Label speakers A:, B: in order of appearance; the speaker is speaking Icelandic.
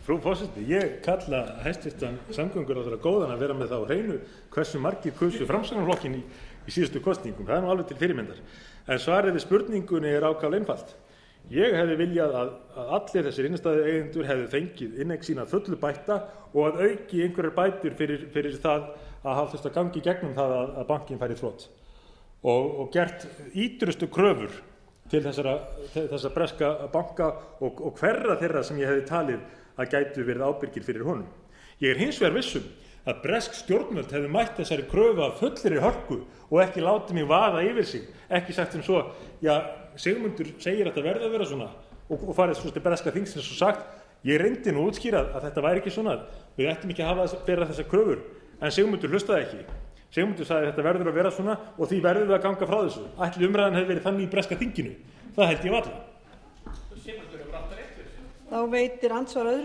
A: Frú forseti, ég kalla hæstvirtan samgönguráðherra góðan að vera með það á hreinu hversu margir kusu Framsóknarflokkinn í síðustu kosningum. Það er nú alveg til fyrirmyndar. En svarið við spurningunni er ákaflega einfalt. Ég hefði viljað að allir þessir innstæðueigendur hefðu fengið inneign sína fullu bætta og að auki einhverjar bætur fyrir það að hafa þurft að gangi gegnum það að bankinn færi í þrot og gert ýtrustu kröfur til þessa breska banka og hverra þeirra sem ég hefði talið að gætu verið ábyrgir fyrir honum. Ég er hins vegar vissum að bresk stjórnvöld hefðu mætt þessari kröfu af fullri hörku og ekki látið mig vaða yfir sig, ekki sagt sem svo, já, Sigmundur segir að þetta verði að vera svona og farið svo til breska þingsins og sagt, ég reyndi nú útskýra að þetta væri ekki svona, við ættum ekki að bera þessar kröfur, en Sigmundur hlustaði ekki. Sigmundur sagði þetta verður að vera svona og því verður við að ganga frá þessu. Ætli umræðan hefði verið þannig í breska þinginu. Það held ég varla.
B: Þá veitir andsvar öðru